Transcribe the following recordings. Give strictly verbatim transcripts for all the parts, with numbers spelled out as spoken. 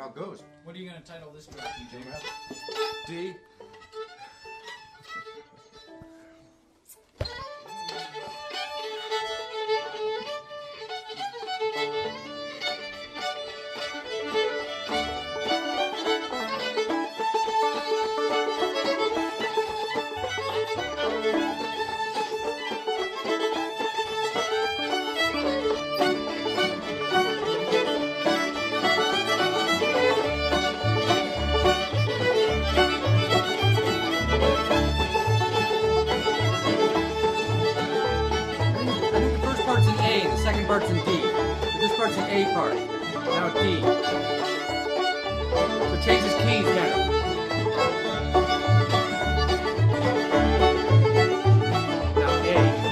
it goes. What are you going to title this track, D J? D. Second part's in D. So this part's an A part. Now D. So change his keys down. Now A.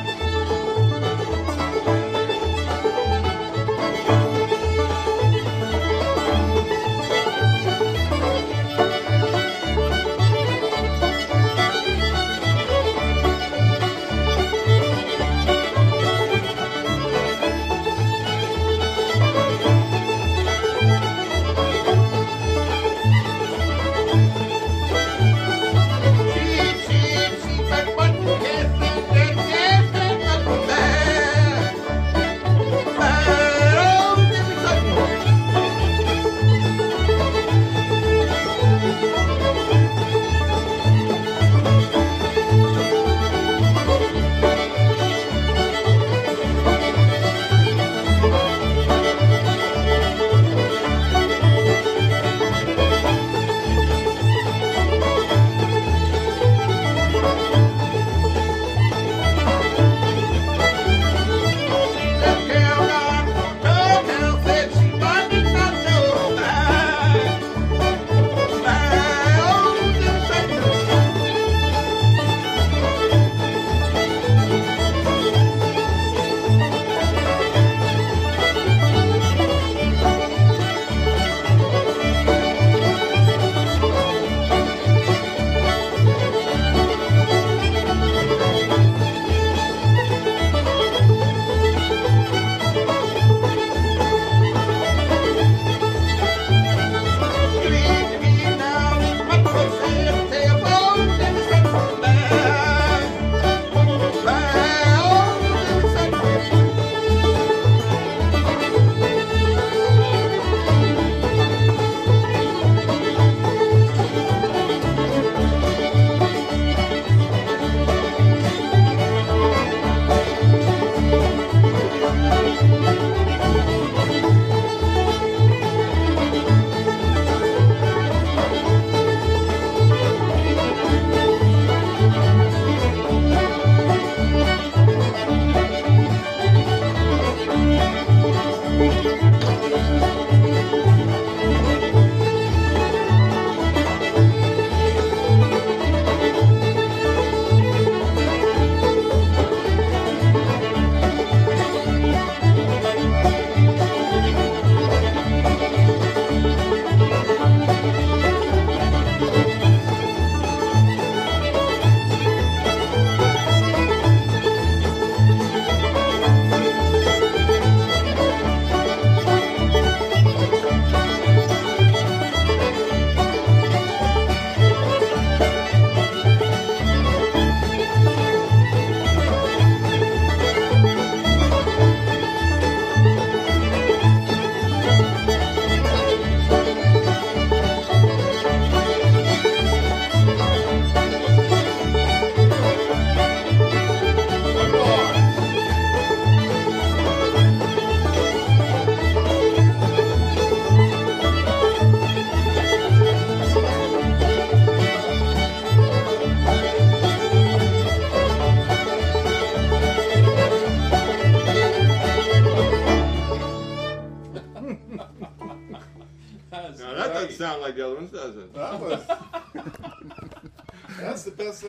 Now that doesn't sound like the other ones, does it? That was. That's the best.